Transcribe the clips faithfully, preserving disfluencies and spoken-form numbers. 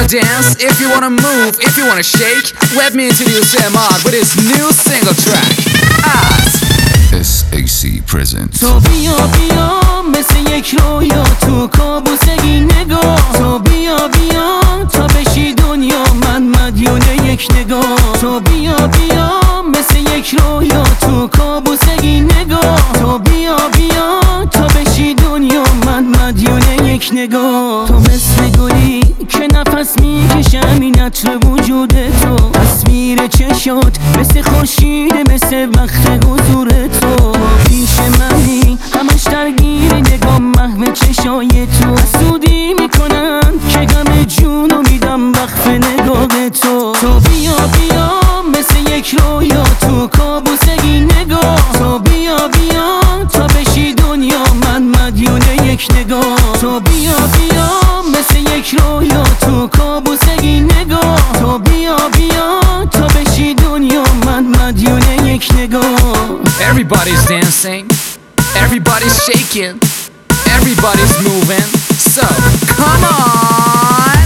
dance, if you wanna move, if you wanna shake, let me introduce Ahmad with his new single track, As اس ای سی presents. تو بیا بیا مثل یک رویا تو کابوسگی نگاه، تو بیا بیا تا بشی دنیا من مدیون یک نگاه، تو بیا بیا مثل یک رویا تو کابوسگی نگاه، تو بیا بیا تا بشی دنیا من مدیون یک نگاه. تو مثل گلی که نفس میکشه همین عطر وجود تو، تصویر چشات مثل خورشید مثل وقت حضور تو، پیش منی همش درگیر نگاه محو چشای تو، حسودی میکنن که غم جونو میدم وقف نگاه تو. تو بیا بیا مثل یک رویا تو کابوسگی نگاه، تو بیا بیا تا بشی دنیا من مدیون یک نگاه، تو بیا بیا مثل یک رویا تو کابوسگی نگاه، تو بیا بیا تا بشی دنیا من مدیون یک نگاه. Everybody's dancing, everybody's shaking, everybody's moving, so come on.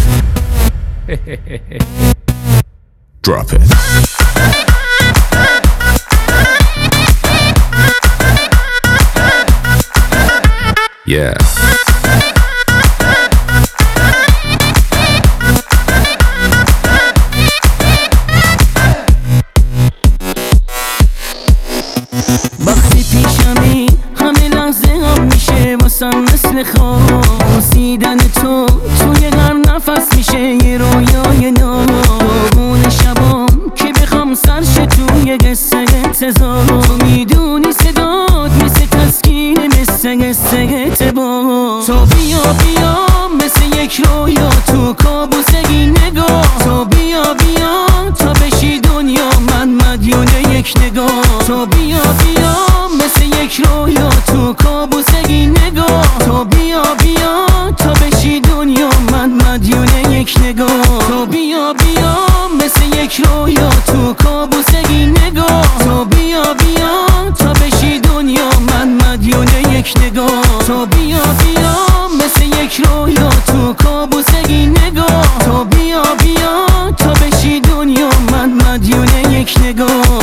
Drop it. Yeah. وقتی پیشمی همه لحظه هم میشه واسم مثل خواب، رسیدن تو توی هر نفس میشه یه رویای ناب، داغون شبام که بخوام سرش توی قصه انتظار، تو میدونی صدات مثل تسکین مثل قصه اعتبار. تو بیا بیا مثل یک رویا تو کابوسگی نگاه، تو بیا بیا تا بشی دنیا من مدیون یک نگاه، تو بیا بیا مثل یک رویا تو کابوسگی نگاه، تو بیا بیا تا بشی دنیا من مدیون یک نگاه، تو بیا بیا مثل یک رویا تو کابوسگی نگاه، تو بیا بیا تا بشی دنیا من مدیون یک نگاه، تو بیا بیا مثل یک رویا تو کابوسگی نگاه، تو بیا بیا تا بشی دنیا من مدیون یک نگاه.